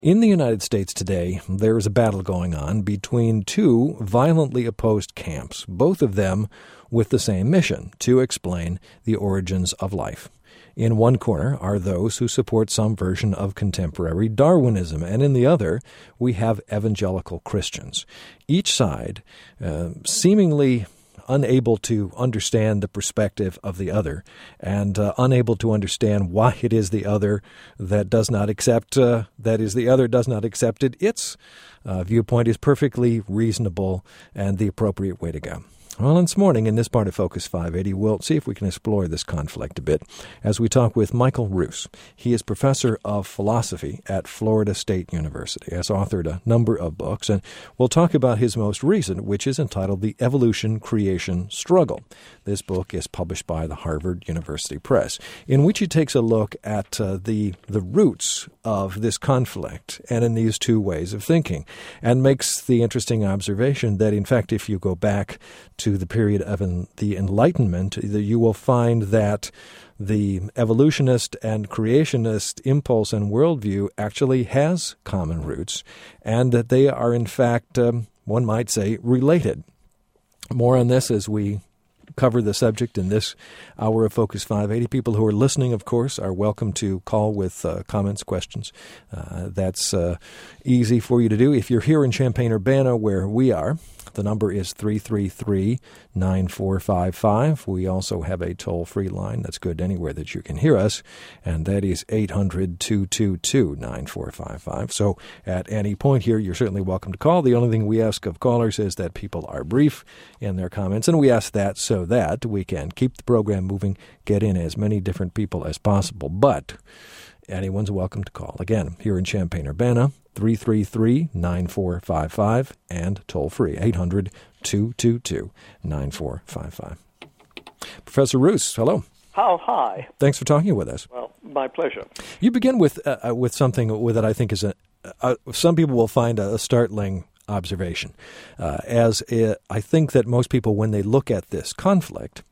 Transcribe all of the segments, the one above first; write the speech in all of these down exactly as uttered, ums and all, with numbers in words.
In the United States today, there is a battle going on between two violently opposed camps, both of them with the same mission, to explain the origins of life. In one corner are those who support some version of contemporary Darwinism, and in the other, we have evangelical Christians. Each side uh, seemingly unable to understand the perspective of the other and uh, unable to understand why it is the other that does not accept, uh, that is the other does not accept it. Its uh, viewpoint is perfectly reasonable and the appropriate way to go. Well, this morning, in this part of Focus five eighty, we'll see if we can explore this conflict a bit as we talk with Michael Ruse. He is professor of philosophy at Florida State University, has authored a number of books, and we'll talk about his most recent, which is entitled The Evolution-Creation Struggle. This book is published by the Harvard University Press, in which he takes a look at uh, the, the roots of this conflict and in these two ways of thinking, and makes the interesting observation that, in fact, if you go back to the period of en- the Enlightenment, you will find that the evolutionist and creationist impulse and worldview actually has common roots, and that they are, in fact, um, one might say, related. More on this as we cover the subject in this hour of Focus five eighty. People who are listening, of course, are welcome to call with uh, comments, questions. Uh, that's uh, easy for you to do. If you're here in Champaign-Urbana, where we are, the number is three three three, nine four five five. We also have a toll-free line that's good anywhere that you can hear us, and that is eight hundred, two two two, nine four five five. So at any point here, you're certainly welcome to call. The only thing we ask of callers is that people are brief in their comments, and we ask that so that we can keep the program moving, get in as many different people as possible. But anyone's welcome to call. Again, here in Champaign-Urbana, three three three, nine four five five, and toll-free, eight hundred, two two two, nine four five five. Professor Ruse, hello. How hi. Thanks for talking with us. Well, my pleasure. You begin with uh, with something that I think is a, uh, some people will find a, a startling observation, uh, as it, I think that most people, when they look at this conflict,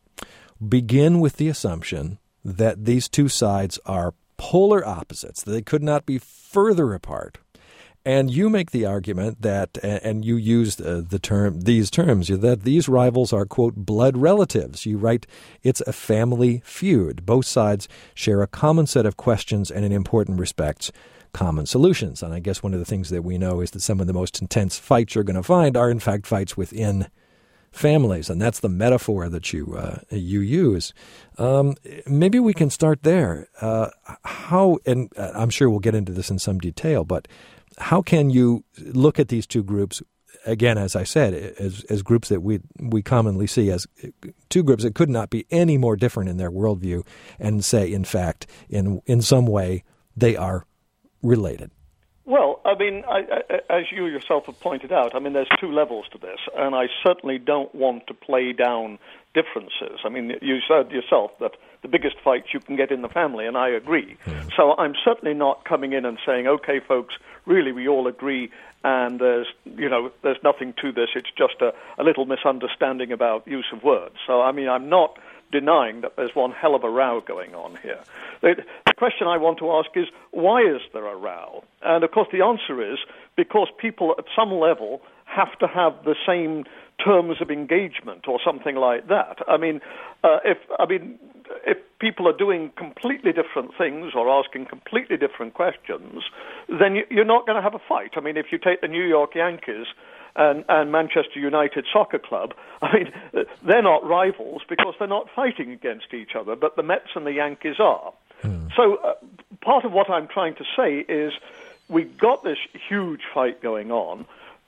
begin with the assumption that these two sides are polar opposites, that they could not be further apart. And you make the argument that, and you use uh, the term, these terms, that these rivals are, quote, blood relatives. You write, it's a family feud. Both sides share a common set of questions and, in important respects, common solutions. And I guess one of the things that we know is that some of the most intense fights you're going to find are, in fact, fights within families, and that's the metaphor that you uh, you use. Um, maybe we can start there. Uh, how, and I'm sure we'll get into this in some detail, but how can you look at these two groups, again, as I said, as, as groups that we we commonly see as two groups that could not be any more different in their worldview, and say, in fact, in in some way, they are related? Well, I mean, I, I, as you yourself have pointed out, I mean, there's two levels to this, and I certainly don't want to play down differences. I mean, you said yourself that the biggest fights you can get in the family, and I agree. Mm. So I'm certainly not coming in and saying, okay, folks, really we all agree, and there's, you know, there's nothing to this. It's just a, a little misunderstanding about use of words. So, I mean, I'm not denying that there's one hell of a row going on here. The, the question I want to ask is, why is there a row? And, of course, the answer is because people at some level have to have the same terms of engagement or something like that. I mean, uh, if I mean, if people are doing completely different things or asking completely different questions, then you, you're not going to have a fight. I mean, if you take the New York Yankees and, and Manchester United Soccer Club, I mean, they're not rivals because they're not fighting against each other, but the Mets and the Yankees are. Hmm. So uh, part of what I'm trying to say is we've got this huge fight going on.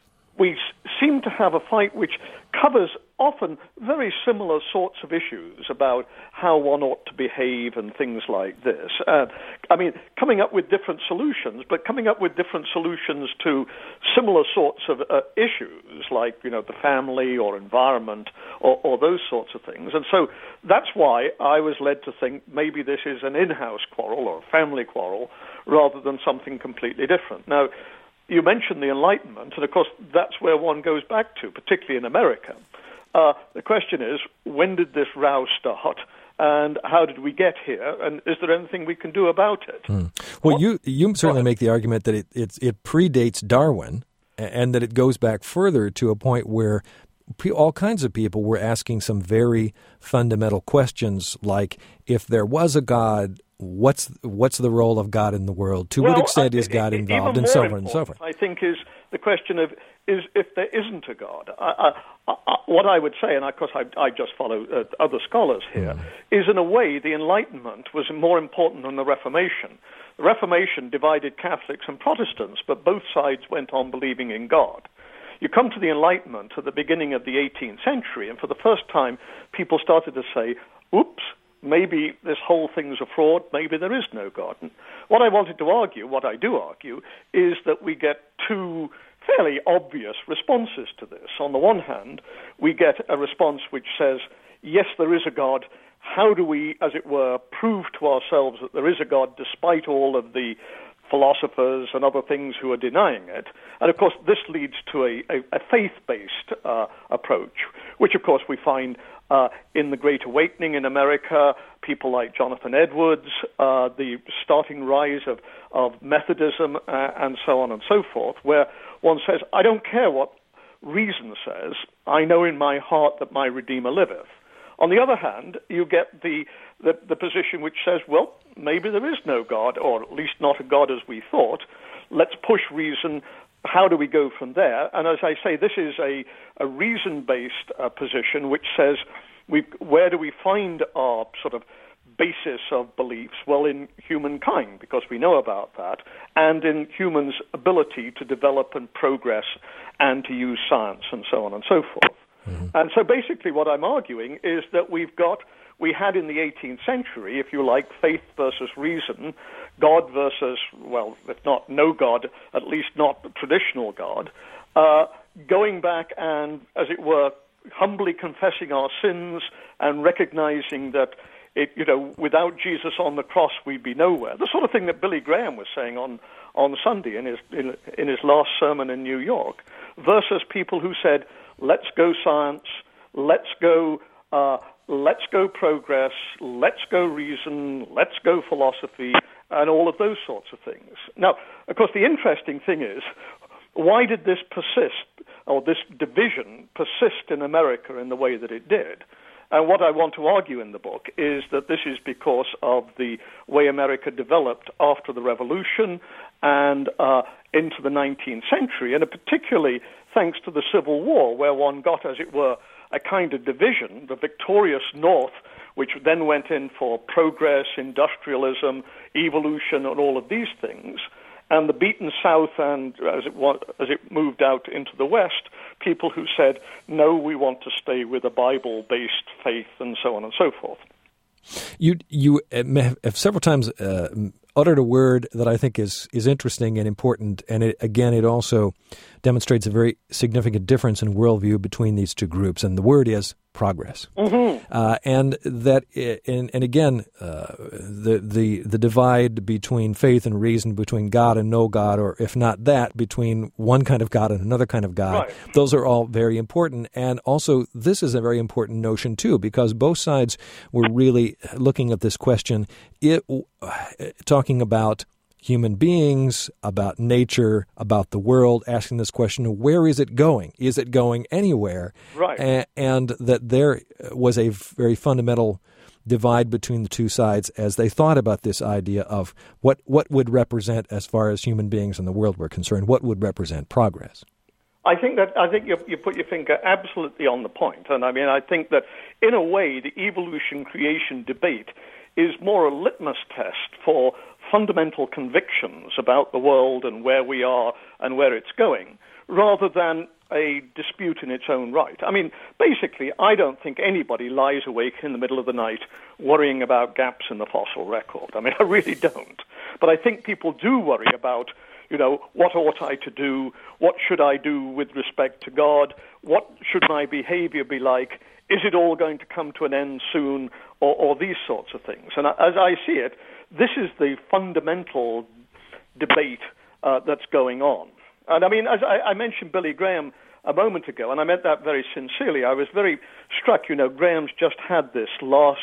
We seem to have a fight which covers often very similar sorts of issues about how one ought to behave and things like this. Uh, I mean, coming up with different solutions, but coming up with different solutions to similar sorts of uh, issues like, you know, the family or environment or, or those sorts of things. And so that's why I was led to think maybe this is an in-house quarrel or a family quarrel rather than something completely different. Now, you mentioned the Enlightenment, and of course that's where one goes back to, particularly in America. Uh, the question is, when did this row start, And how did we get here? And is there anything we can do about it? Mm. Well, what, you you certainly make the argument that it it, it predates Darwin, and that it goes back further to a point where all kinds of people were asking some very fundamental questions, like if there was a God, what's what's the role of God in the world? To well, what extent I, is God it, involved, and so on and so forth? I think is the question of is if there isn't a God. I, I, I, what I would say, and of course I, I just follow uh, other scholars here, mm. is in a way the Enlightenment was more important than the Reformation. The Reformation divided Catholics and Protestants, but both sides went on believing in God. You come to the Enlightenment at the beginning of the eighteenth century, and for the first time, people started to say, oops, maybe this whole thing's a fraud, maybe there is no God. And what I wanted to argue, what I do argue, is that we get two fairly obvious responses to this. On the one hand, we get a response which says, yes, there is a God. How do we, as it were, prove to ourselves that there is a God despite all of the philosophers and other things who are denying it? And of course, this leads to a, a, a faith-based uh, approach, which of course we find uh, in the Great Awakening in America, people like Jonathan Edwards, uh, the starting rise of, of Methodism, uh, and so on and so forth, where one says, I don't care what reason says, I know in my heart that my Redeemer liveth. On the other hand, you get the, the, the position which says, well, maybe there is no God, or at least not a God as we thought. Let's push reason. How do we go from there? And as I say, this is a, a reason-based uh, position which says, we, where do we find our sort of basis of beliefs? Well, in humankind, because we know about that, and in humans' ability to develop and progress and to use science and so on and so forth. Mm-hmm. And so basically what I'm arguing is that we've got, we had in the eighteenth century, if you like, faith versus reason, God versus, well, if not no God, at least not the traditional God, uh, going back and, as it were, humbly confessing our sins and recognizing that it, you know, without Jesus on the cross, we'd be nowhere. The sort of thing that Billy Graham was saying on, on Sunday in his, in, in his last sermon in New York, versus people who said, let's go science, let's go, uh, let's go progress, let's go reason, let's go philosophy, and all of those sorts of things. Now, of course, the interesting thing is, why did this persist, or this division persist in America in the way that it did? And what I want to argue in the book is that this is because of the way America developed after the Revolution and uh, into the nineteenth century, and particularly thanks to the Civil War, where one got, as it were, a kind of division, the victorious North, which then went in for progress, industrialism, evolution, and all of these things, and the beaten South, and as it, was, as it moved out into the West, people who said, no, we want to stay with a Bible-based faith, and so on and so forth. You you have several times uh, uttered a word that I think is, is interesting and important, and it, again, it also demonstrates a very significant difference in worldview between these two groups, and the word is progress. Mm-hmm. Uh, and that, and, and again, uh, the, the the divide between faith and reason, between God and no God, or if not that, between one kind of God and another kind of God, right. Those are all very important. And also, this is a very important notion, too, because both sides were really looking at this question, it, talking about human beings, about nature, about the world, asking this question, where is it going? Is it going anywhere? Right. A- and that there was a very fundamental divide between the two sides as they thought about this idea of what, what would represent, as far as human beings and the world were concerned, what would represent progress. I think that I think you, you put your finger absolutely on the point. And I mean, I think that in a way, the evolution-creation debate is more a litmus test for fundamental convictions about the world and where we are and where it's going, rather than a dispute in its own right. I mean, basically, I don't think anybody lies awake in the middle of the night worrying about gaps in the fossil record. I mean, I really don't. But I think people do worry about, you know, what ought I to do? What should I do with respect to God? What should my behavior be like? Is it all going to come to an end soon? Or, or these sorts of things. And as I see it, this is the fundamental debate uh, that's going on. And I mean, as I, I mentioned Billy Graham a moment ago, and I meant that very sincerely. I was very struck, you know, Graham's just had this last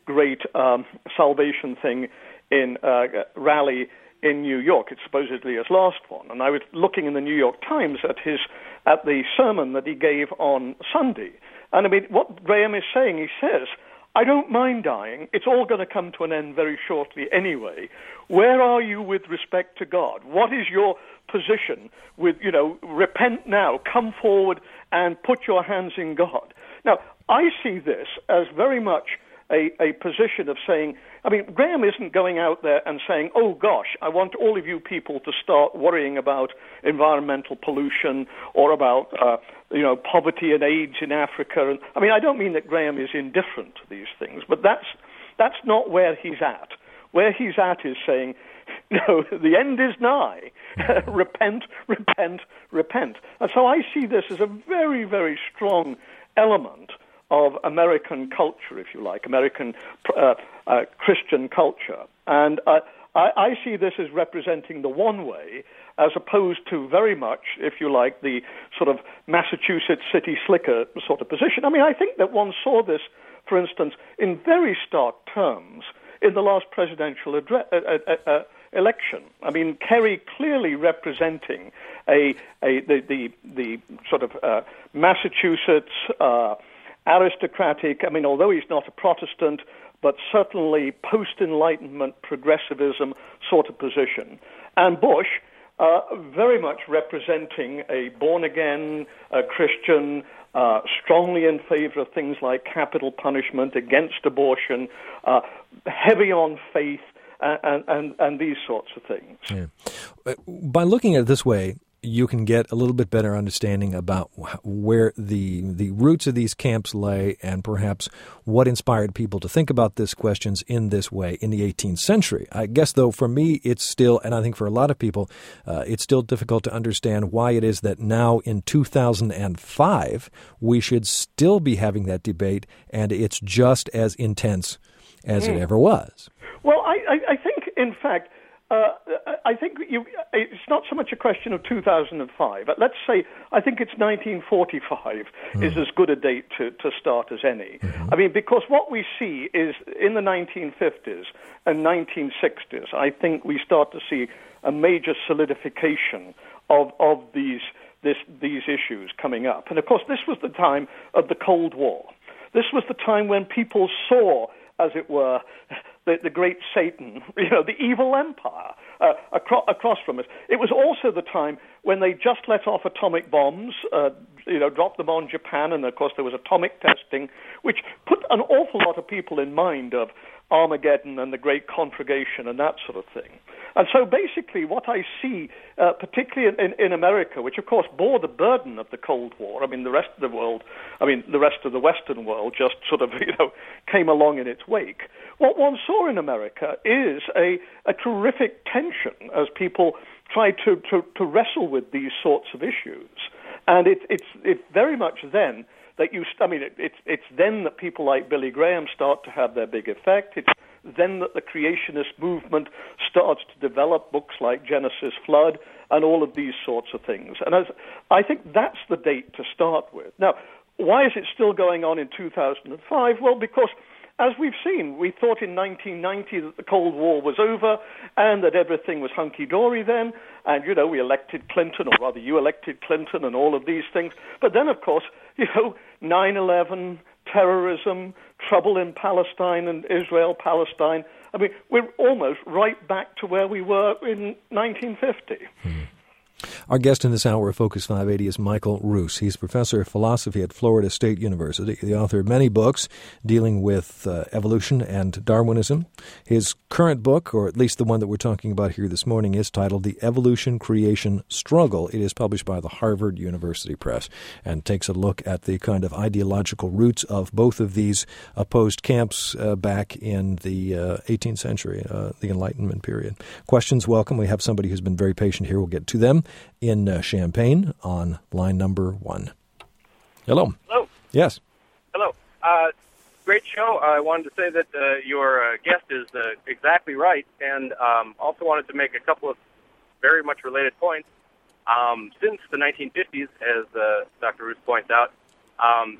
great um, salvation thing in uh, rally in New York. It's supposedly his last one. And I was looking in the New York Times at his at the sermon that he gave on Sunday. And I mean, what Graham is saying, he says, I don't mind dying. It's all going to come to an end very shortly anyway. Where are you with respect to God? What is your position with, you know, repent now, come forward and put your hands in God? Now, I see this as very much a, a position of saying, I mean, Graham isn't going out there and saying, oh, gosh, I want all of you people to start worrying about environmental pollution or about, uh, you know, poverty and AIDS in Africa. And I mean, I don't mean that Graham is indifferent to these things, but that's that's not where he's at. Where he's at is saying, no, the end is nigh. repent, repent, repent. And so I see this as a very, very strong element of American culture, if you like, American uh, uh, Christian culture. And uh, I, I see this as representing the one way, as opposed to very much, if you like, the sort of Massachusetts city slicker sort of position. I mean, I think that one saw this, for instance, in very stark terms in the last presidential address, uh, uh, uh, election. I mean, Kerry clearly representing a, a the, the, the sort of uh, Massachusetts uh, aristocratic, I mean, although he's not a Protestant, but certainly post-Enlightenment progressivism sort of position. And Bush, uh, very much representing a born-again uh, Christian, uh, strongly in favor of things like capital punishment, against abortion, uh, heavy on faith, and, and, and these sorts of things. Yeah. By looking at it this way, you can get a little bit better understanding about where the the roots of these camps lay and perhaps what inspired people to think about these questions in this way in the eighteenth century. I guess, though, for me, it's still, and I think for a lot of people, uh, it's still difficult to understand why it is that now in two thousand five we should still be having that debate and it's just as intense as mm. it ever was. Well, I, I, I think, in fact, Uh, I think you, it's not so much a question of two thousand five. But let's say I think it's nineteen forty-five mm. is as good a date to, to start as any. Mm-hmm. I mean, because what we see is in the nineteen fifties and nineteen sixties, I think we start to see a major solidification of of these this, these issues coming up. And of course, this was the time of the Cold War. This was the time when people saw, as it were, the, the great Satan, you know, the evil empire uh, across, across from us. It was also the time when they just let off atomic bombs, uh, you know, dropped them on Japan, and of course there was atomic testing, which put an awful lot of people in mind of Armageddon and the Great Conflagration and that sort of thing. And so basically what I see, uh, particularly in, in America, which of course bore the burden of the Cold War, I mean, the rest of the world, I mean, the rest of the Western world just sort of, you know, came along in its wake. What one saw in America is a, a terrific tension as people try to, to, to wrestle with these sorts of issues. And it, it's, it's very much then that you, I mean, it, it's, it's then that people like Billy Graham start to have their big effect. It's then that the creationist movement starts to develop books like Genesis, Flood, and all of these sorts of things. And as, I think that's the date to start with. Now, why is it still going on in two thousand five? Well, because as we've seen, we thought in nineteen ninety that the Cold War was over and that everything was hunky-dory then. And, you know, we elected Clinton, or rather you elected Clinton and all of these things. But then, of course, you know, nine eleven, terrorism, trouble in Palestine and Israel, Palestine. I mean, we're almost right back to where we were in nineteen fifty. Hmm. Our guest in this hour of Focus five eighty is Michael Ruse. He's professor of philosophy at Florida State University, the author of many books dealing with uh, evolution and Darwinism. His current book, or at least the one that we're talking about here this morning, is titled The Evolution-Creation Struggle. It is published by the Harvard University Press and takes a look at the kind of ideological roots of both of these opposed camps uh, back in the uh, eighteenth century, uh, the Enlightenment period. Questions, welcome. We have somebody who's been very patient here. We'll get to them. In uh, Champaign on line number one. Hello. Hello. Yes. Hello. Uh, great show. I wanted to say that uh, your uh, guest is uh, exactly right, and um, also wanted to make a couple of very much related points. Um, since the nineteen fifties, as uh, Doctor Ruse points out, um,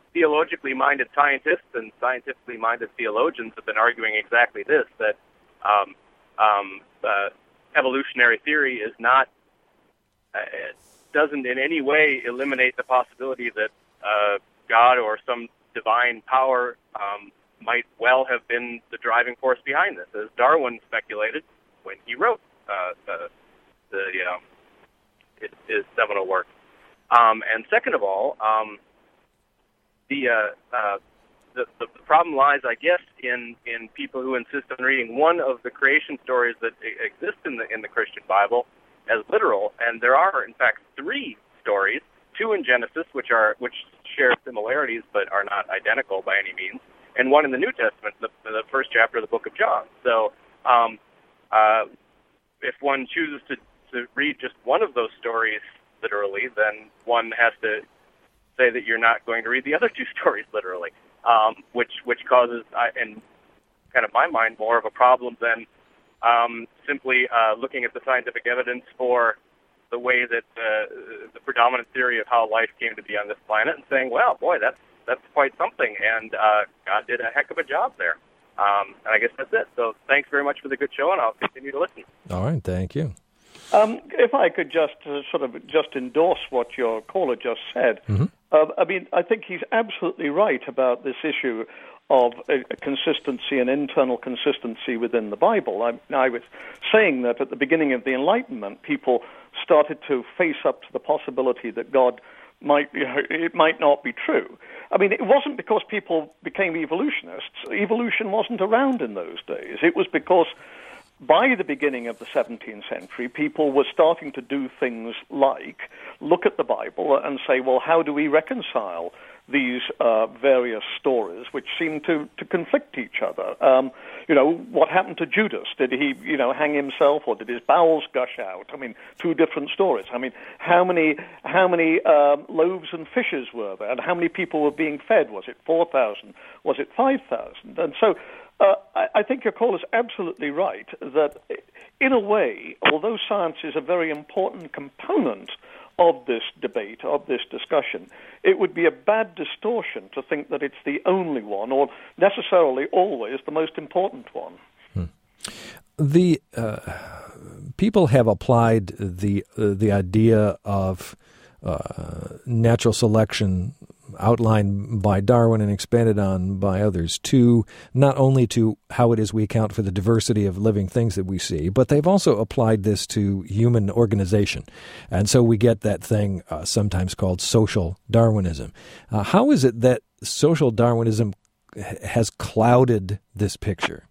theologically minded scientists and scientifically minded theologians have been arguing exactly this, that um, um, uh, evolutionary theory is not, uh, doesn't in any way eliminate the possibility that uh, God or some divine power um, might well have been the driving force behind this, as Darwin speculated when he wrote uh, the, the you know, his, his seminal work. Um, and second of all, um, The, uh, uh, the the problem lies, I guess, in, in people who insist on reading one of the creation stories that exist in the in the Christian Bible as literal, and there are, in fact, three stories: two in Genesis, which are which share similarities but are not identical by any means, and one in the New Testament, the, the first chapter of the Book of John. So, um, uh, if one chooses to to read just one of those stories literally, then one has to say that you're not going to read the other two stories literally, um, which which causes, uh, in kind of my mind, more of a problem than um, simply uh, looking at the scientific evidence for the way that uh, the predominant theory of how life came to be on this planet, and saying, well, boy, that's that's quite something, and uh, God did a heck of a job there. Um, and I guess that's it. So thanks very much for the good show, and I'll continue to listen. All right, thank you. Um, if I could just uh, sort of just endorse what your caller just said, mm-hmm. uh, I mean, I think he's absolutely right about this issue of uh, consistency and internal consistency within the Bible. I, I was saying that at the beginning of the Enlightenment, people started to face up to the possibility that God might, you know, it might not be true. I mean, it wasn't because people became evolutionists. Evolution wasn't around in those days. It was because by the beginning of the seventeenth century, people were starting to do things like look at the Bible and say, well, how do we reconcile these uh, various stories which seem to, to conflict each other? Um, you know, what happened to Judas? Did he, you know, hang himself, or did his bowels gush out? I mean, two different stories. I mean, how many how many um, loaves and fishes were there, and how many people were being fed? Was it four thousand? Was it five thousand? And so Uh, I, I think your call is absolutely right that, in a way, although science is a very important component of this debate, of this discussion, it would be a bad distortion to think that it's the only one, or necessarily always the most important one. Hmm. The uh, people have applied the uh, the idea of uh, natural selection outlined by Darwin and expanded on by others to not only to how it is we account for the diversity of living things that we see, but they've also applied this to human organization. And so we get that thing uh, sometimes called social Darwinism. Uh, how is it that social Darwinism has clouded this picture?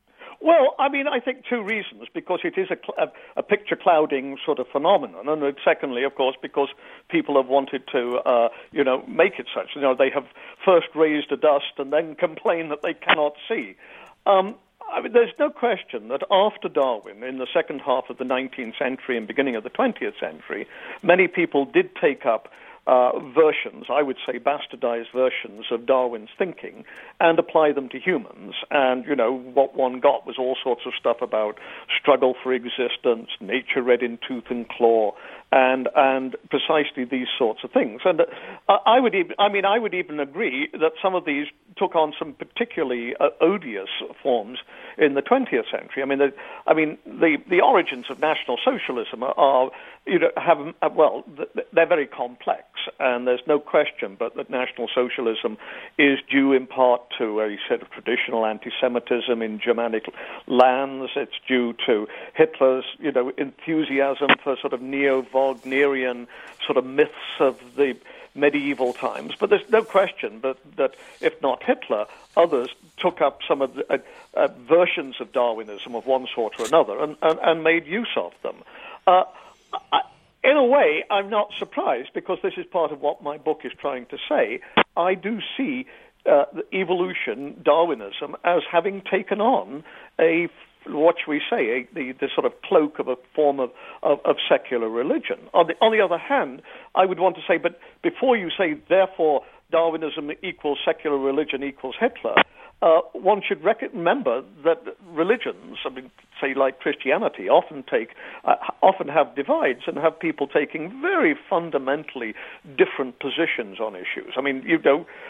Well, I mean, I think two reasons, because it is a, a, a picture-clouding sort of phenomenon, and secondly, of course, because people have wanted to, uh, you know, make it such. You know, they have first raised a dust and then complain that they cannot see. Um, I mean, there's no question that after Darwin, in the second half of the nineteenth century and beginning of the twentieth century, many people did take up Uh, versions, I would say bastardized versions of Darwin's thinking, and apply them to humans. And, you know, what one got was all sorts of stuff about struggle for existence, nature read in tooth and claw, and and precisely these sorts of things. And uh, I would even, I mean, I would even agree that some of these took on some particularly uh, odious forms in the twentieth century. I mean, the, I mean, the the origins of National Socialism are, are you know, have uh, well, they're very complex. And there's no question but that National Socialism is due in part to a set of traditional anti-Semitism in Germanic lands. It's due to Hitler's, you know, enthusiasm for sort of neo-Wagnerian sort of myths of the medieval times. But there's no question that, that if not Hitler, others took up some of the uh, uh, versions of Darwinism of one sort or another and, and, and made use of them. Uh, I, In a way, I'm not surprised, because this is part of what my book is trying to say. I do see uh, the evolution, Darwinism, as having taken on a, what shall we say, a, the, the sort of cloak of a form of, of, of secular religion. On the, on the other hand, I would want to say, but before you say, therefore, Darwinism equals secular religion equals Hitler, Uh, one should rec- remember that religions, I mean, say like Christianity, often take, uh, often have divides and have people taking very fundamentally different positions on issues. I mean, you know,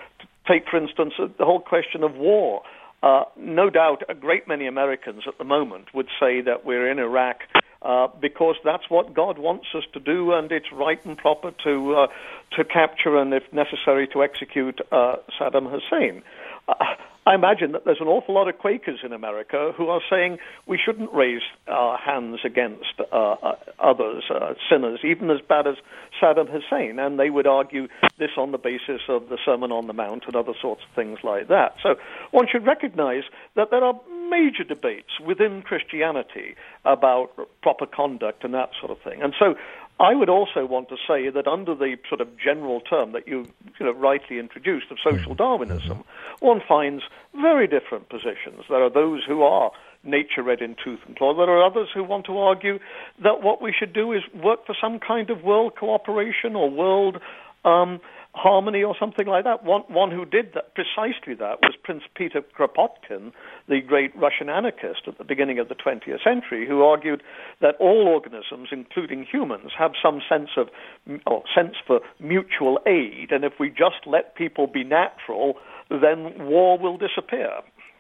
take, for instance, the whole question of war. Uh, no doubt a great many Americans at the moment would say that we're in Iraq uh, because that's what God wants us to do, and it's right and proper to uh, to capture and, if necessary, to execute uh, Saddam Hussein. Uh, I imagine that there's an awful lot of Quakers in America who are saying we shouldn't raise our hands against uh, uh, others, uh, sinners, even as bad as Saddam Hussein, and they would argue this on the basis of the Sermon on the Mount and other sorts of things like that. So one should recognize that there are major debates within Christianity about proper conduct and that sort of thing. And so I would also want to say that under the sort of general term that you, you know, rightly introduced of social Darwinism, one finds very different positions. There are those who are nature-read in tooth and claw. There are others who want to argue that what we should do is work for some kind of world cooperation or world um, harmony or something like that. One, one who did that, precisely that, was Prince Peter Kropotkin, the great Russian anarchist at the beginning of the twentieth century, who argued that all organisms, including humans, have some sense of or sense for mutual aid, and if we just let people be natural, then war will disappear.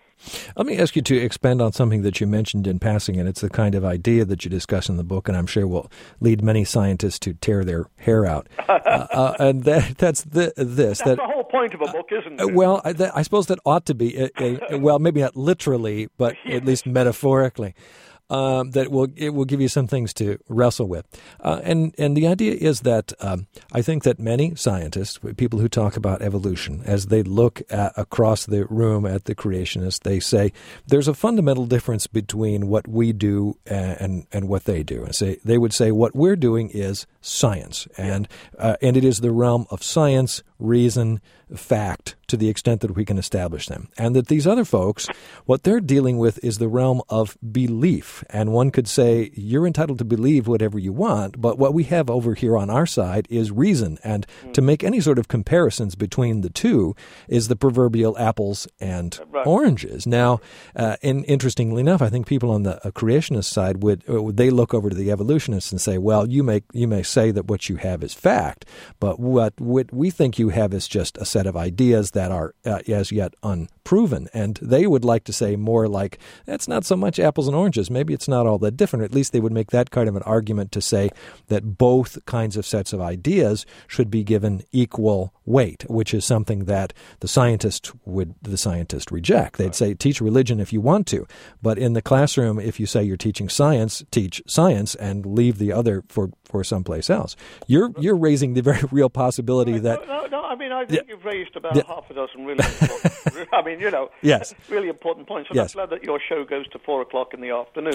Let me ask you to expand on something that you mentioned in passing, and it's the kind of idea that you discuss in the book, and I'm sure will lead many scientists to tear their hair out. uh, uh, and that, that's the, this. That's that, the whole point of a book, isn't it? Uh, well, I, that, I suppose that ought to be, a, a, well, maybe not literally, but yes. At least metaphorically. Um, that will it will give you some things to wrestle with, uh, and and the idea is that um, I think that many scientists, people who talk about evolution, as they look at, across the room at the creationists, they say there's a fundamental difference between what we do and and, and what they do. And say they would say what we're doing is science, and uh, and it is the realm of science, reason, fact, to the extent that we can establish them. And that these other folks, what they're dealing with is the realm of belief. And one could say, you're entitled to believe whatever you want, but what we have over here on our side is reason. And mm. to make any sort of comparisons between the two is the proverbial apples and right. oranges. Now, uh, and interestingly enough, I think people on the uh, creationist side would, uh, they look over to the evolutionists and say, well, you may, you may say that what you have is fact, but what, what we think you have is just a set of ideas that are uh, as yet unproven. And they would like to say more like, that's not so much apples and oranges. Maybe it's not all that different. At least they would make that kind of an argument to say that both kinds of sets of ideas should be given equal weight, which is something that the scientist would the scientist reject. They'd say, teach religion if you want to. But in the classroom, if you say you're teaching science, teach science and leave the other for, for someplace else. You're you're raising the very real possibility that... No, no, no I mean, I think yeah. you've raised about yeah. half a dozen really important, I mean, you know, yes. really important points. And yes. I'm glad that your show goes to four o'clock in the afternoon.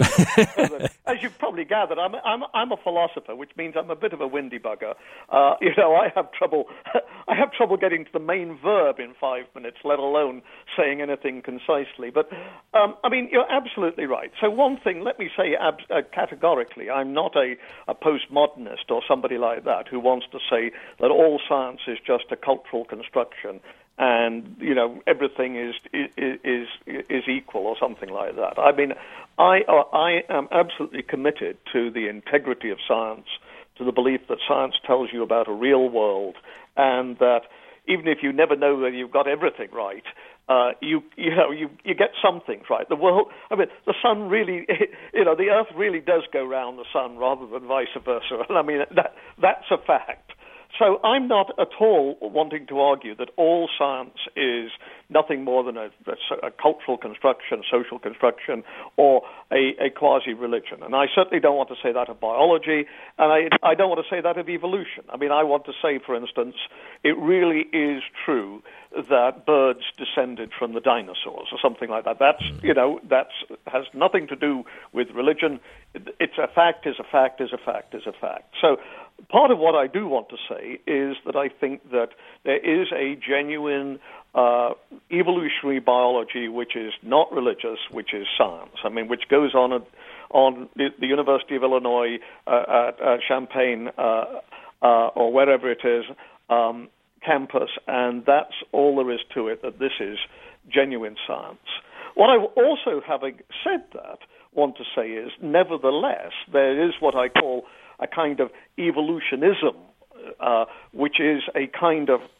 As you've probably gathered, I'm, I'm, I'm a philosopher, which means I'm a bit of a windy bugger. Uh, you know, I have trouble, I have trouble getting to the main verb in five minutes, let alone saying anything concisely. But, um, I mean, you're absolutely right. So one thing, let me say ab- uh, categorically, I'm not a, a postmodernist or somebody like that who wants to say that all science is just a cultural construction and, you know, everything is is is, is equal or something like that. I mean, I uh, I am absolutely committed to the integrity of science, to the belief that science tells you about a real world, and that even if you never know whether you've got everything right, uh, you you know you, you get some things right. The world, I mean, the sun really, you know, the Earth really does go round the sun rather than vice versa. And I mean, that that's a fact. So I'm not at all wanting to argue that all science is nothing more than a, a, a cultural construction, social construction, or a, a quasi-religion. And I certainly don't want to say that of biology, and I, I don't want to say that of evolution. I mean, I want to say, for instance, it really is true that birds descended from the dinosaurs or something like that. That's, you know, that's has nothing to do with religion. It's a fact is a fact is a fact is a fact. So part of what I do want to say is that I think that there is a genuine uh, evolutionary biology which is not religious, which is science. I mean, which goes on at, on the, the University of Illinois uh, at, at Champaign uh, uh, or wherever it is, um, campus, and that's all there is to it, that this is genuine science. What I also, having said that, want to say is, nevertheless, there is what I call a kind of evolutionism, uh, which is a kind of,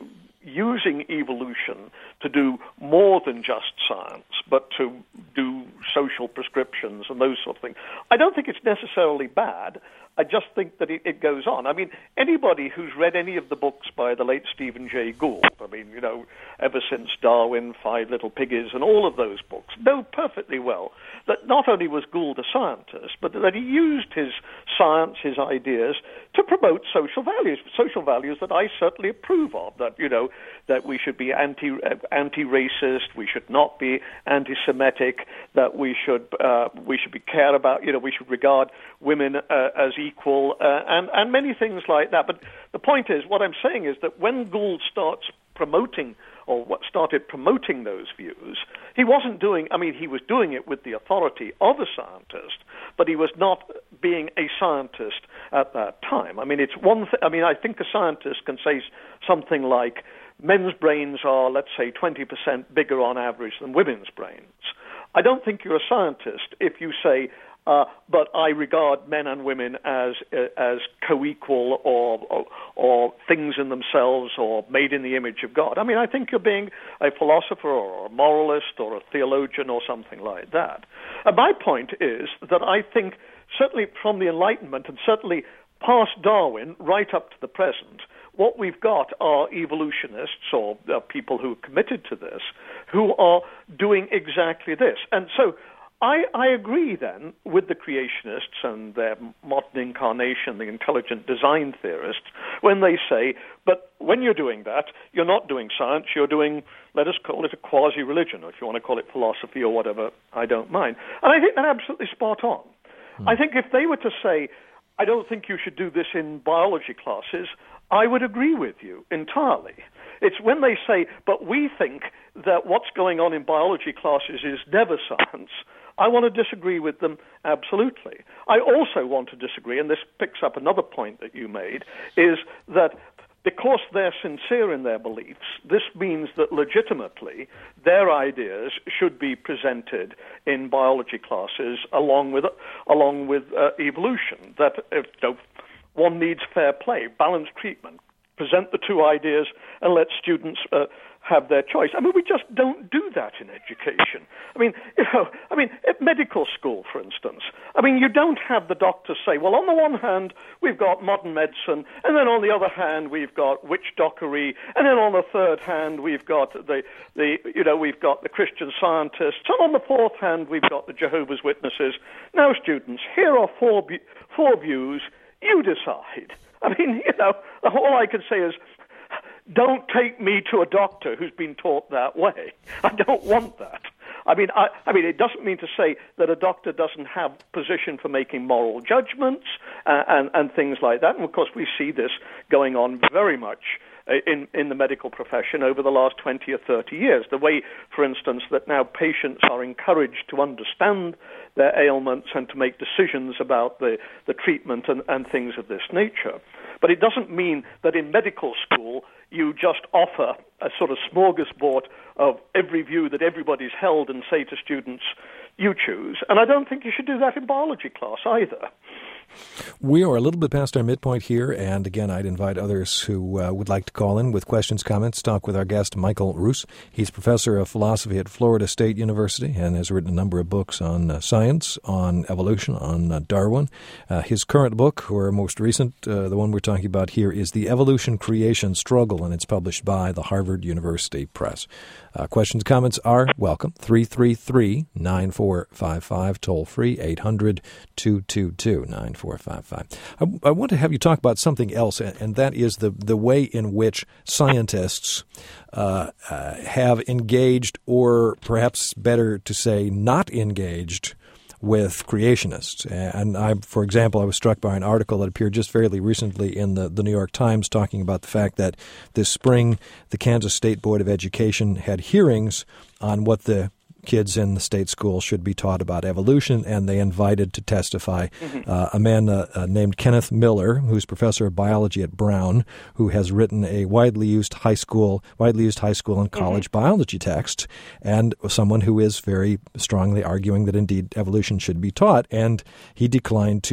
using evolution to do more than just science, but to do social prescriptions and those sort of things. I don't think it's necessarily bad. I just think that it, it goes on. I mean, anybody who's read any of the books by the late Stephen Jay Gould, I mean, you know, ever since Darwin, Five Little Piggies, and all of those books, know perfectly well that not only was Gould a scientist, but that he used his science, his ideas, to promote social values, social values that I certainly approve of, that, you know, that we should be anti, uh, anti-racist, we should not be anti-Semitic, that we should, uh, we should be care about, you know, we should regard women uh, as equal, uh, and, and many things like that. But the point is, what I'm saying is that when Gould starts promoting, or what started promoting those views, he wasn't doing, I mean, he was doing it with the authority of a scientist, but he was not being a scientist at that time. I mean, it's one thing, I mean, I think a scientist can say something like, men's brains are, let's say, twenty percent bigger on average than women's brains. I don't think you're a scientist if you say, Uh, but I regard men and women as uh, as co-equal or, or or things in themselves or made in the image of God. I mean, I think you're being a philosopher or a moralist or a theologian or something like that. And my point is that I think certainly from the Enlightenment and certainly past Darwin right up to the present, what we've got are evolutionists or uh, people who are committed to this who are doing exactly this. And so I, I agree, then, with the creationists and their modern incarnation, the intelligent design theorists, when they say, but when you're doing that, you're not doing science, you're doing, let us call it a quasi-religion, or if you want to call it philosophy or whatever, I don't mind. And I think they're absolutely spot on. Hmm. I think if they were to say, I don't think you should do this in biology classes, I would agree with you entirely. It's when they say, but we think that what's going on in biology classes is never science, I want to disagree with them absolutely. I also want to disagree, and this picks up another point that you made, is that because they're sincere in their beliefs, this means that legitimately their ideas should be presented in biology classes along with along with uh, evolution. That if, you know, one needs fair play, balanced treatment. Present the two ideas and let students uh, have their choice. I mean, we just don't do that in education. I mean, you know, I mean, at medical school, for instance, I mean, you don't have the doctors say, well, on the one hand, we've got modern medicine, and then on the other hand, we've got witch dockery, and then on the third hand, we've got the, the you know, we've got the Christian Scientists, and on the fourth hand, we've got the Jehovah's Witnesses. Now, students, here are four, four views. You decide. I mean, you know, all I can say is, don't take me to a doctor who's been taught that way. I don't want that. I mean, I, I mean, it doesn't mean to say that a doctor doesn't have position for making moral judgments uh, and, and things like that. And, of course, we see this going on very much in, in the medical profession over the last twenty or thirty years. The way, for instance, that now patients are encouraged to understand their ailments and to make decisions about the, the treatment and, and things of this nature. But it doesn't mean that in medical school you just offer a sort of smorgasbord of every view that everybody's held and say to students, you choose. And I don't think you should do that in biology class either. We are a little bit past our midpoint here, and again, I'd invite others who uh, would like to call in with questions, comments, talk with our guest, Michael Ruse. He's professor of philosophy at Florida State University and has written a number of books on uh, science, on evolution, on uh, Darwin. Uh, his current book, or most recent, uh, the one we're talking about here, is The Evolution-Creation Struggle, and it's published by the Harvard University Press. Uh, questions, comments are welcome. three three three, nine four five five, toll free, eight hundred, two two two, nine four five five. I, I want to have you talk about something else, and that is the, the way in which scientists uh, uh, have engaged, or perhaps better to say not engaged, with creationists. And I, for example, I was struck by an article that appeared just fairly recently in the, the New York Times talking about the fact that this spring the Kansas State Board of Education had hearings on what the kids in the state school should be taught about evolution, and they invited to testify mm-hmm. uh, a man uh, uh, named Kenneth Miller, who's professor of biology at Brown, who has written a widely used high school, widely used high school and college mm-hmm. biology text, and someone who is very strongly arguing that indeed evolution should be taught. And he declined to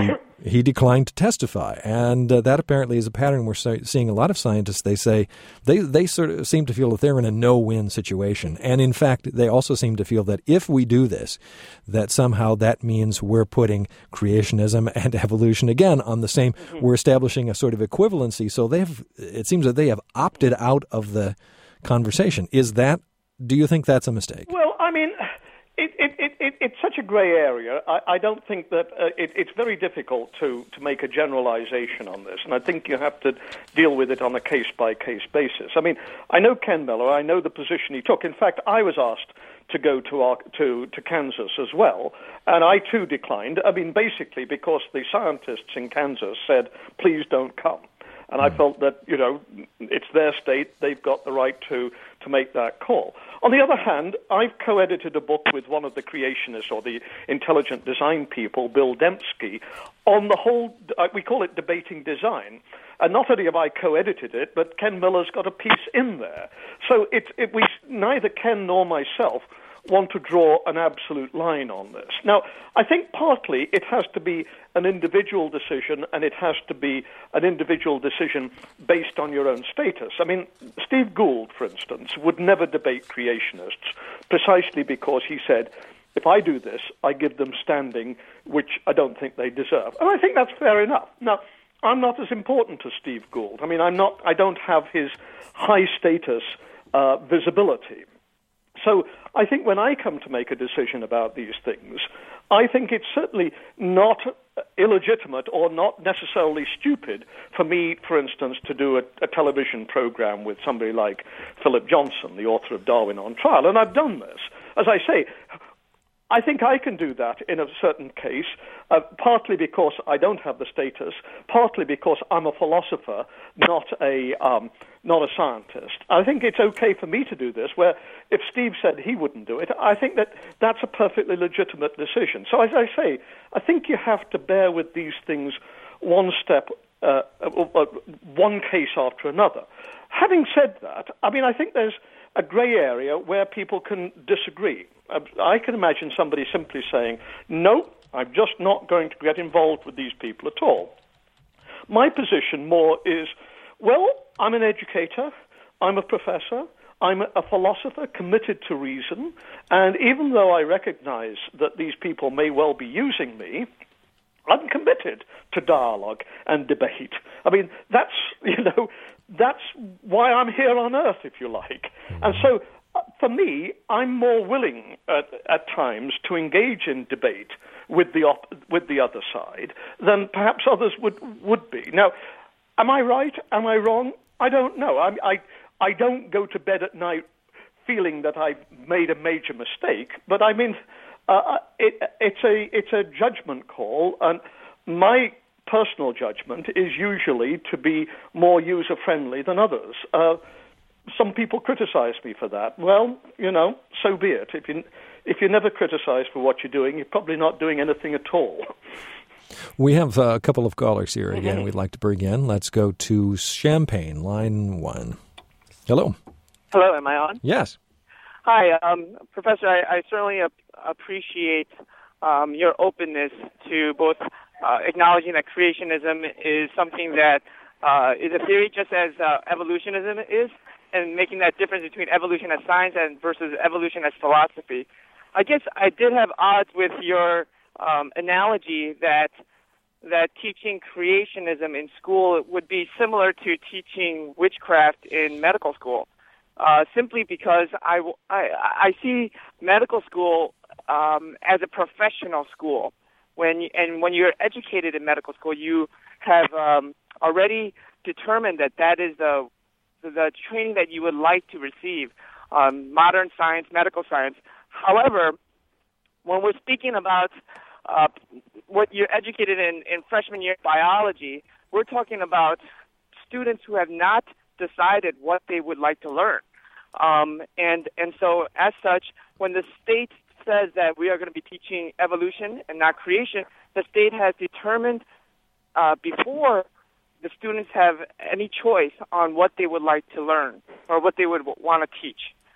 He declined to testify, and uh, that apparently is a pattern we're seeing a lot of scientists. They say they, they sort of seem to feel that they're in a no-win situation, and in fact, they also seem to feel that if we do this, that somehow that means we're putting creationism and evolution again on the same. Mm-hmm. We're establishing a sort of equivalency. So they've. It seems that they have opted out of the conversation. Is that? Do you think that's a mistake? Well, I mean. It, it, it, it, it's such a grey area. I, I don't think that uh, it, it's very difficult to, to make a generalization on this, and I think you have to deal with it on a case-by-case basis. I mean, I know Ken Miller. I know the position he took. In fact, I was asked to go to, our, to, to Kansas as well, and I too declined. I mean, basically because the scientists in Kansas said, please don't come. And I felt that, you know, it's their state. They've got the right to, to make that call. On the other hand, I've co-edited a book with one of the creationists or the intelligent design people, Bill Dembski, on the whole, we call it debating design. And not only have I co-edited it, but Ken Miller's got a piece in there. So it, it, we, neither Ken nor myself want to draw an absolute line on this. Now, I think partly it has to be an individual decision, and it has to be an individual decision based on your own status. I mean, Steve Gould, for instance, would never debate creationists precisely because he said, if I do this, I give them standing, which I don't think they deserve. And I think that's fair enough. Now, I'm not as important as Steve Gould. I mean, I'm not, I don't have his high status uh, visibility. So I think when I come to make a decision about these things, I think it's certainly not illegitimate or not necessarily stupid for me, for instance, to do a, a television program with somebody like Philip Johnson, the author of Darwin on Trial, and I've done this. As I say, I think I can do that in a certain case, uh, partly because I don't have the status, partly because I'm a philosopher, not a um, not a scientist. I think it's okay for me to do this, where if Steve said he wouldn't do it, I think that that's a perfectly legitimate decision. So as I say, I think you have to bear with these things one step, uh, uh, one case after another. Having said that, I mean, I think there's a grey area where people can disagree. I can imagine somebody simply saying, no, I'm just not going to get involved with these people at all. My position more is, well, I'm an educator, I'm a professor, I'm a philosopher committed to reason, and even though I recognize that these people may well be using me, I'm committed to dialogue and debate. I mean, that's, you know, that's why I'm here on Earth, if you like. And so, uh, for me, I'm more willing at, at times to engage in debate with the op- with the other side than perhaps others would, would be. Now, am I right? Am I wrong? I don't know. I, I, I don't go to bed at night feeling that I've made a major mistake, but I mean, uh, it, it's a it's a judgment call, and my personal judgment is usually to be more user-friendly than others. Uh, some people criticize me for that. Well, you know, so be it. If you if you're never criticized for what you're doing, you're probably not doing anything at all. We have a couple of callers here again mm-hmm. we'd like to bring in. Let's go to Champaign, line one. Hello. Hello, am I on? Yes. Hi, um, Professor, I, I certainly ap- appreciate um, your openness to both uh, acknowledging that creationism is something that uh, is a theory just as uh, evolutionism is, and making that difference between evolution as science and versus evolution as philosophy. I guess I did have odds with your um, analogy that that teaching creationism in school would be similar to teaching witchcraft in medical school, uh, simply because I, I, I see medical school um, as a professional school. When you, and when you're educated in medical school, you have um, already determined that that is the the training that you would like to receive, um, modern science, medical science. However, when we're speaking about uh, what you're educated in, in freshman year biology, we're talking about students who have not decided what they would like to learn. Um, and, and so, as such, when the state says that we are going to be teaching evolution and not creation, the state has determined uh, before the students have any choice on what they would like to learn or what they would want to teach.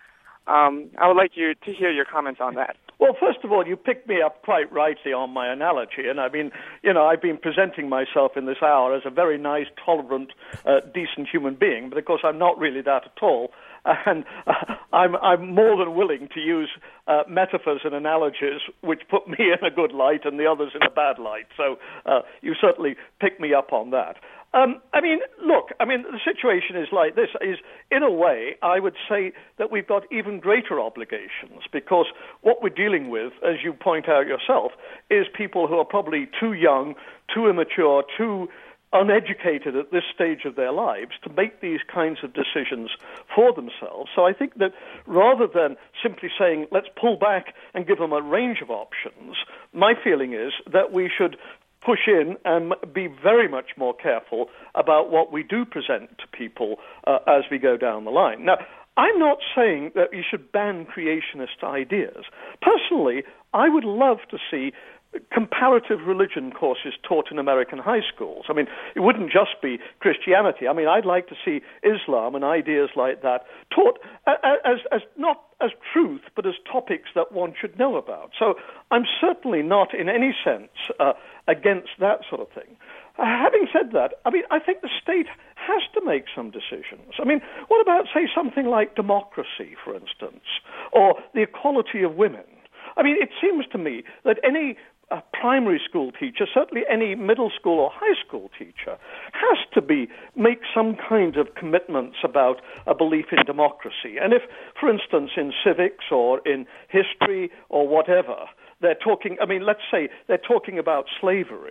Um, I would like you to hear your comments on that. Well, first of all, you picked me up quite rightly on my analogy, and I mean, you know, I've been presenting myself in this hour as a very nice, tolerant, uh, decent human being, but of course I'm not really that at all. And uh, I'm, I'm more than willing to use uh, metaphors and analogies which put me in a good light and the others in a bad light. So uh, you certainly picked me up on that. Um, I mean, look, I mean, the situation is like this, is in a way, I would say that we've got even greater obligations because what we're dealing with, as you point out yourself, is people who are probably too young, too immature, too uneducated at this stage of their lives to make these kinds of decisions for themselves. So I think that rather than simply saying, let's pull back and give them a range of options, my feeling is that we should push in and be very much more careful about what we do present to people uh, as we go down the line. Now, I'm not saying that you should ban creationist ideas. Personally, I would love to see comparative religion courses taught in American high schools. I mean, it wouldn't just be Christianity. I mean, I'd like to see Islam and ideas like that taught as, as not as truth, but as topics that one should know about. So I'm certainly not in any sense uh, against that sort of thing. Uh, having said that, I mean, I think the state has to make some decisions. I mean, what about, say, something like democracy, for instance, or the equality of women? I mean, it seems to me that any a primary school teacher, certainly any middle school or high school teacher, has to be make some kind of commitments about a belief in democracy. And if, for instance, in civics or in history or whatever, they're talking, I mean, let's say they're talking about slavery,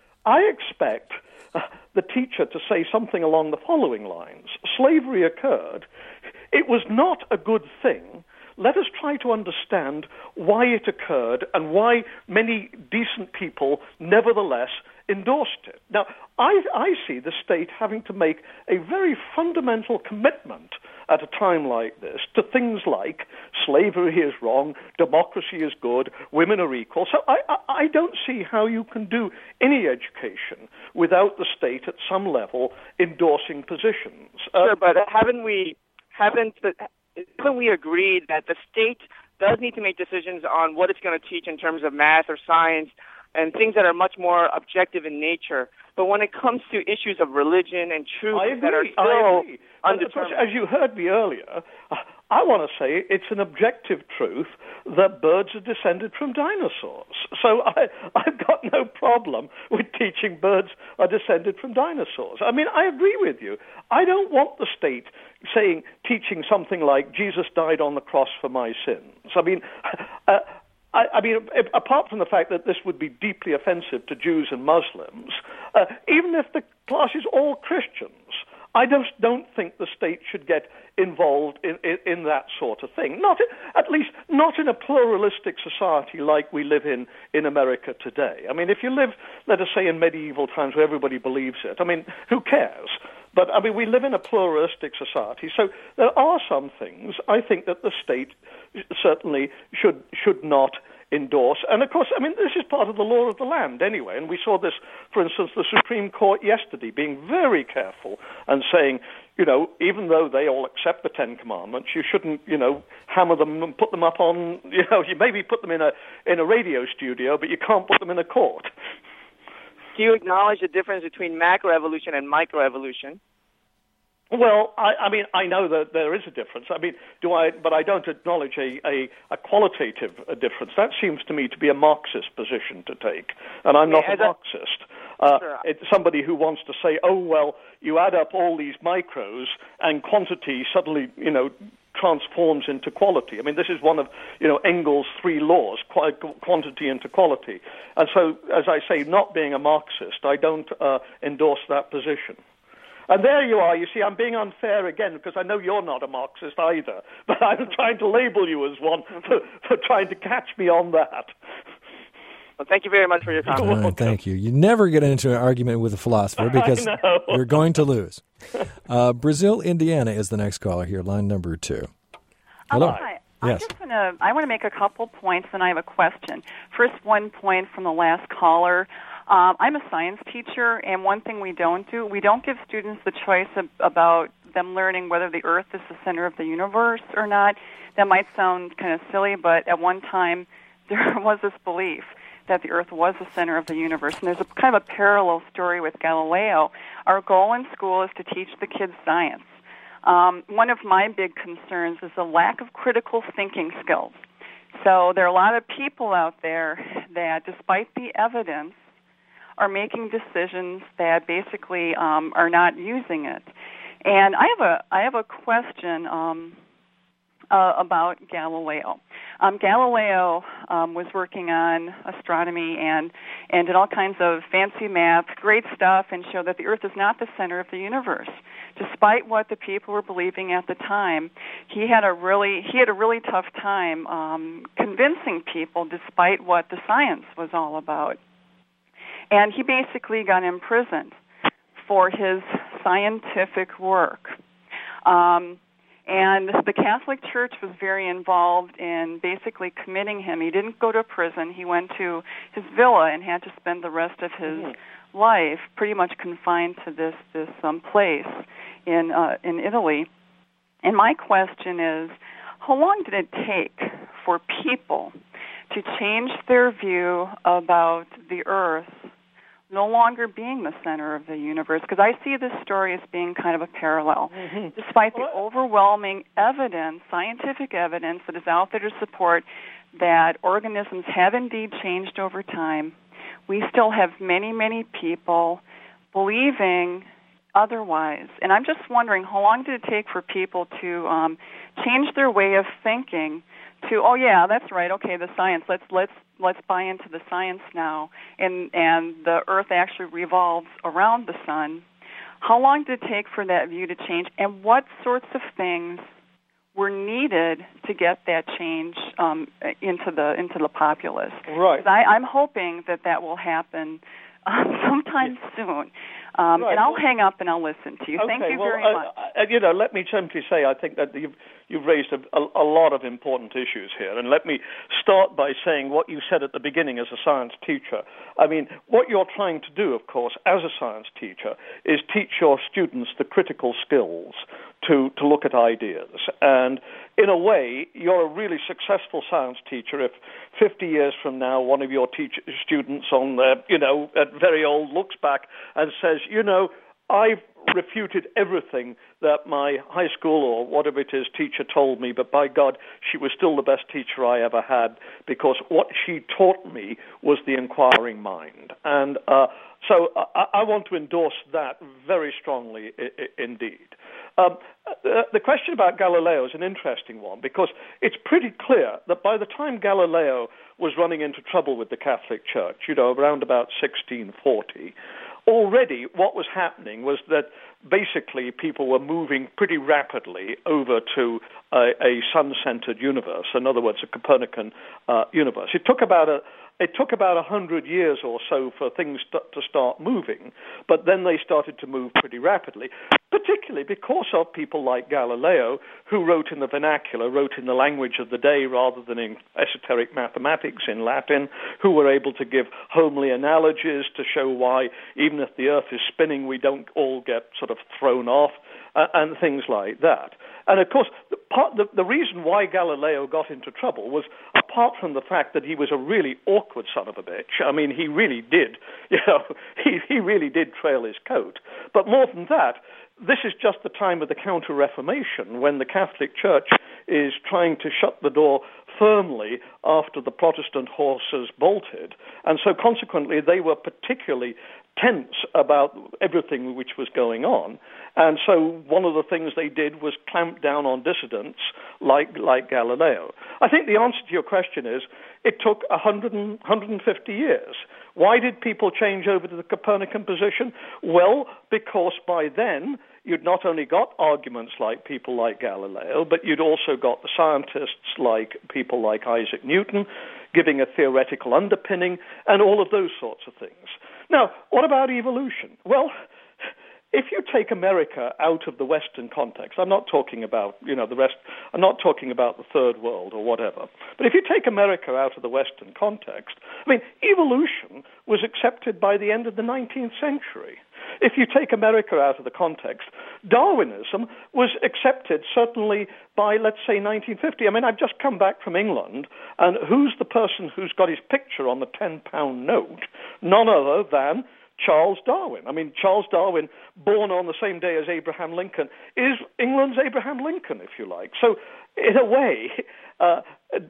I expect uh, the teacher to say something along the following lines. Slavery occurred. It was not a good thing. Let us try to understand why it occurred and why many decent people nevertheless endorsed it. Now, I, I see the state having to make a very fundamental commitment at a time like this to things like slavery is wrong, democracy is good, women are equal. So I, I, I don't see how you can do any education without the state at some level endorsing positions. Sure, uh, but haven't we, haven't the... Haven't we agreed that the state does need to make decisions on what it's going to teach in terms of math or science and things that are much more objective in nature? But when it comes to issues of religion and truth that are still undetermined... As you heard me earlier, I want to say it's an objective truth that birds are descended from dinosaurs. So I, I've got no problem with teaching birds are descended from dinosaurs. I mean, I agree with you. I don't want the state saying, teaching something like Jesus died on the cross for my sins. I mean, uh, I, I mean, apart from the fact that this would be deeply offensive to Jews and Muslims, uh, even if the class is all Christians, I just don't think the state should get involved in, in, in that sort of thing. Not, at least not in a pluralistic society like we live in in America today. I mean, if you live, let us say, in medieval times where everybody believes it, I mean, who cares? But, I mean, we live in a pluralistic society, so there are some things I think that the state certainly should should not endorse. And, of course, I mean, this is part of the law of the land anyway, and we saw this, for instance, the Supreme Court yesterday being very careful and saying, you know, even though they all accept the Ten Commandments, you shouldn't, you know, hammer them and put them up on, you know, you maybe put them in a in a radio studio, but you can't put them in a court. Do you acknowledge the difference between macroevolution and microevolution? Well, I, I mean, I know that there is a difference. I mean, do I? But I don't acknowledge a, a, a qualitative a difference. That seems to me to be a Marxist position to take, and I'm not yeah, a Marxist. Uh, sure. It's somebody who wants to say, oh, well, you add up all these micros and quantity suddenly, you know, transforms into quality. I mean, this is one of, you know, Engels' three laws, qu- quantity into quality. And so, as I say, not being a Marxist, I don't uh, endorse that position. And there you are. You see, I'm being unfair again because I know you're not a Marxist either, but I'm trying to label you as one for, for trying to catch me on that. Well, thank you very much for your comment. Uh, thank you. You never get into an argument with a philosopher because you're going to lose. Uh, Brazil, Indiana is the next caller here, line number two. Hello. Oh, hi. Yes. I just want to I want to make a couple points, and I have a question. First, one point from the last caller. Um, I'm a science teacher, and one thing we don't do, we don't give students the choice of, about them learning whether the Earth is the center of the universe or not. That might sound kind of silly, but at one time there was this belief that the Earth was the center of the universe. And there's a kind of a parallel story with Galileo. Our goal in school is to teach the kids science. Um, one of my big concerns is the lack of critical thinking skills. So there are a lot of people out there that, despite the evidence, are making decisions that basically um, are not using it. And I have a I have a question um, uh, about Galileo. Um, Galileo um, was working on astronomy and, and did all kinds of fancy math, great stuff, and showed that the Earth is not the center of the universe. Despite what the people were believing at the time, he had a really he had a really tough time um, convincing people, despite what the science was all about. And he basically got imprisoned for his scientific work. Um, and the Catholic Church was very involved in basically committing him. He didn't go to prison. He went to his villa and had to spend the rest of his mm-hmm. life pretty much confined to this this um, place in uh, in Italy. And my question is, how long did it take for people to change their view about the Earth no longer being the center of the universe? Because I see this story as being kind of a parallel. Mm-hmm. Despite the overwhelming evidence, scientific evidence that is out there to support that organisms have indeed changed over time, we still have many, many people believing otherwise. And I'm just wondering, how long did it take for people to um, change their way of thinking to, oh yeah, that's right, okay, the science, let's let's let's buy into the science now, and and the Earth actually revolves around the sun. How long did it take for that view to change, and what sorts of things were needed to get that change um, into the into the populace? Right. I, I'm hoping that that will happen um, sometime yes. soon. Um, right. And I'll well, hang up and I'll listen to you. Okay, Thank you well, very uh, much. Uh, you know, let me simply say I think that you've, you've raised a, a, a lot of important issues here. And let me start by saying what you said at the beginning as a science teacher. I mean, what you're trying to do, of course, as a science teacher, is teach your students the critical skills to, to look at ideas. And in a way, you're a really successful science teacher if fifty years from now one of your teacher, students on the, you know, at very old looks back and says, you know, I've refuted everything that my high school or whatever it is teacher told me, but by God, she was still the best teacher I ever had because what she taught me was the inquiring mind. And uh, so I, I want to endorse that very strongly I- I- indeed. Um, the, the question about Galileo is an interesting one because it's pretty clear that by the time Galileo was running into trouble with the Catholic Church, you know, around about sixteen forty, already what was happening was that basically people were moving pretty rapidly over to a, a sun-centered universe, in other words, a Copernican uh, universe. It took about a It took about a hundred years or so for things st- to start moving, but then they started to move pretty rapidly, particularly because of people like Galileo, who wrote in the vernacular, wrote in the language of the day rather than in esoteric mathematics in Latin, who were able to give homely analogies to show why, even if the Earth is spinning, we don't all get sort of thrown off, uh, and things like that. And of course, the, part, the, the reason why Galileo got into trouble was, apart from the fact that he was a really awkward son of a bitch, I mean, he really did, you know, he, he really did trail his coat. But more than that, this is just the time of the Counter-Reformation, when the Catholic Church is trying to shut the door firmly after the Protestant horses bolted. And so consequently, they were particularly tense about everything which was going on. And so one of the things they did was clamp down on dissidents like like Galileo. I think the answer to your question is it took one hundred, one hundred fifty years. Why did people change over to the Copernican position? Well, because by then you'd not only got arguments like people like Galileo, but you'd also got the scientists like people like Isaac Newton giving a theoretical underpinning and all of those sorts of things. Now, what about evolution? Well, if you take America out of the Western context, I'm not talking about, you know, the rest, I'm not talking about the third world or whatever, but if you take America out of the Western context, I mean, evolution was accepted by the end of the nineteenth century. If you take America out of the context, Darwinism was accepted certainly by, let's say, nineteen fifty. I mean, I've just come back from England, and who's the person who's got his picture on the ten-pound note? None other than Charles Darwin. I mean, Charles Darwin, born on the same day as Abraham Lincoln, is England's Abraham Lincoln, if you like. So, in a way, uh,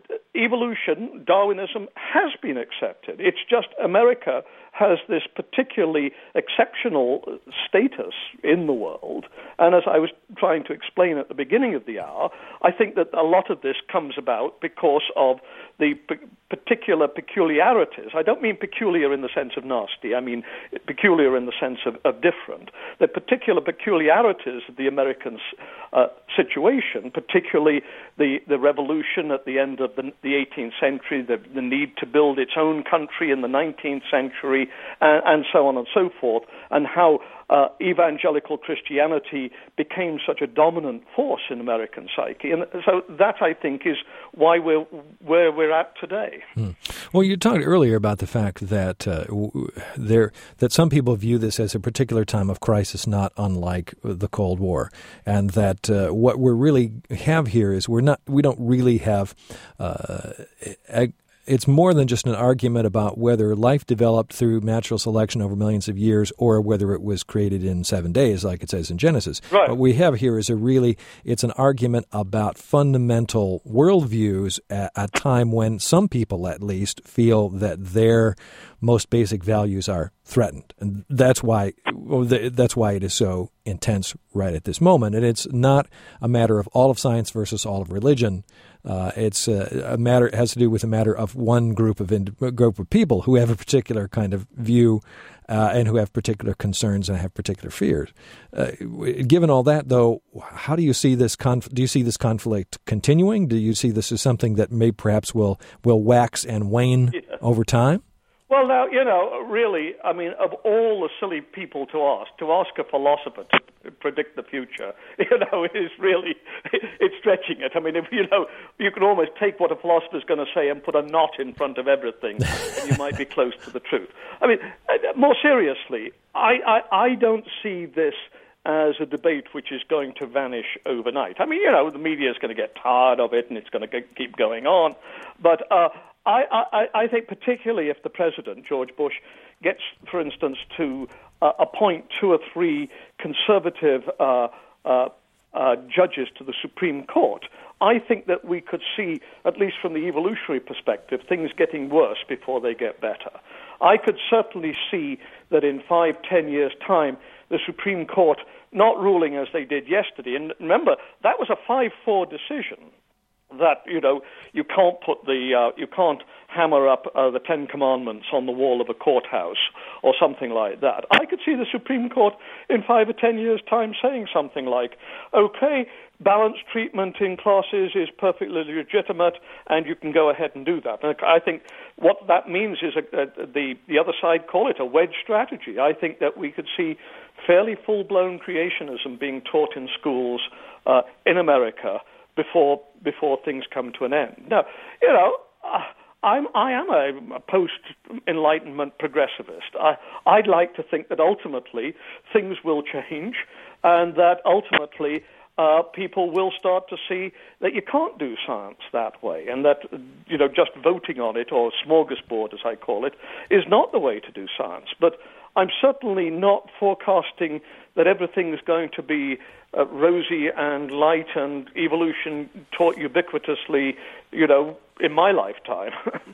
evolution, Darwinism, has been accepted. It's just America has this particularly exceptional status in the world. And as I was trying to explain at the beginning of the hour, I think that a lot of this comes about because of the p- particular peculiarities. I don't mean peculiar in the sense of nasty. I mean peculiar in the sense of, of different. The particular peculiarities of the American uh, situation, particularly the, the revolution at the end of the, the eighteenth century, the, the need to build its own country in the nineteenth century, and, and so on and so forth, and how uh, evangelical Christianity became such a dominant force in American psyche. And so that, I think, is why we're where we're at today. Hmm. Well, you talked earlier about the fact that uh, there that some people view this as a particular time of crisis, not unlike the Cold War, and that uh, what we really have here is we're not we don't really have. Uh, a, It's more than just an argument about whether life developed through natural selection over millions of years or whether it was created in seven days, like it says in Genesis. Right. What we have here is a really, it's an argument about fundamental worldviews at a time when some people, at least, feel that their most basic values are threatened. And that's why, that's why it is so intense right at this moment. And it's not a matter of all of science versus all of religion. Uh, it's a, a matter. It has to do with a matter of one group of ind- group of people who have a particular kind of view uh, and who have particular concerns and have particular fears. Uh, given all that, though, how do you see this? Conf- do you see this conflict continuing? Do you see this as something that may perhaps will will wax and wane yeah. over time? Well, now, you know, really, I mean, of all the silly people to ask, to ask a philosopher to predict the future, you know, is really, it's stretching it. I mean, if, you know, you can almost take what a philosopher's going to say and put a knot in front of everything, and you might be close to the truth. I mean, more seriously, I, I, I don't see this as a debate which is going to vanish overnight. I mean, you know, the media is going to get tired of it, and it's going to keep going on, but uh, I, I, I think particularly if the president, George Bush, gets, for instance, to uh, appoint two or three conservative uh, uh, uh, judges to the Supreme Court, I think that we could see, at least from the evolutionary perspective, things getting worse before they get better. I could certainly see that in five, ten years' time, the Supreme Court not ruling as they did yesterday. And remember, that was a five four decision. That, you know, you can't put the, uh, you can't hammer up uh, the Ten Commandments on the wall of a courthouse or something like that. I could see the Supreme Court in five or ten years' time saying something like, okay, balanced treatment in classes is perfectly legitimate and you can go ahead and do that. And I think what that means is a, a, the, the other side call it a wedge strategy. I think that we could see fairly full-blown creationism being taught in schools uh, in America before before things come to an end. Now, you know, uh, I'm I am a, a post-Enlightenment progressivist. I, I'd like to think that ultimately things will change, and that ultimately uh, people will start to see that you can't do science that way, and that, you know, just voting on it, or smorgasbord as I call it, is not the way to do science. But I'm certainly not forecasting that everything is going to be uh, rosy and light and evolution taught ubiquitously, you know, in my lifetime.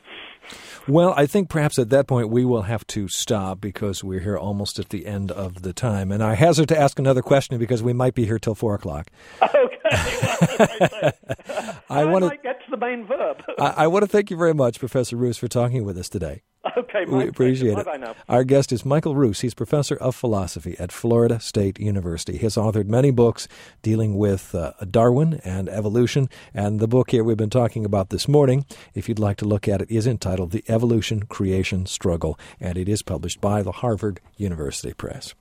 Well, I think perhaps at that point we will have to stop because we're here almost at the end of the time. And I hazard to ask another question because we might be here till four o'clock. Okay. Well, I, I want to get to the main verb. I, I want to thank you very much, Professor Roos, for talking with us today. Okay, we appreciate pleasure. it. Bye-bye now. Our guest is Michael Roos. He's professor of philosophy at Florida State University. He has authored many books dealing with uh, Darwin and evolution, and the book here we've been talking about this morning, if you'd like to look at it, is entitled The Evolution-Creation Struggle, and it is published by the Harvard University Press.